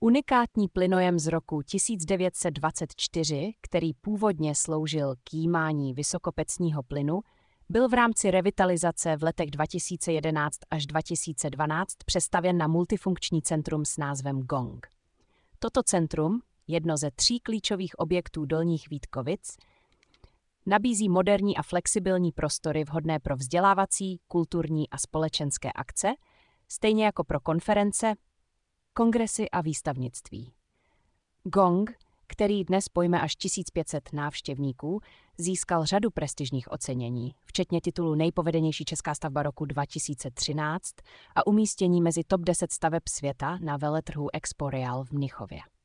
Unikátní plynojem z roku 1924, který původně sloužil k jímání vysokopecního plynu, byl v rámci revitalizace v letech 2011 až 2012 přestavěn na multifunkční centrum s názvem Gong. Toto centrum, jedno ze 3 klíčových objektů Dolních Vítkovic, nabízí moderní a flexibilní prostory vhodné pro vzdělávací, kulturní a společenské akce, stejně jako pro konference, kongresy a výstavnictví. Gong, který dnes pojme až 1500 návštěvníků, získal řadu prestižních ocenění, včetně titulu Nejpovedenější česká stavba roku 2013 a umístění mezi top 10 staveb světa na veletrhu Expo Real v Mnichově.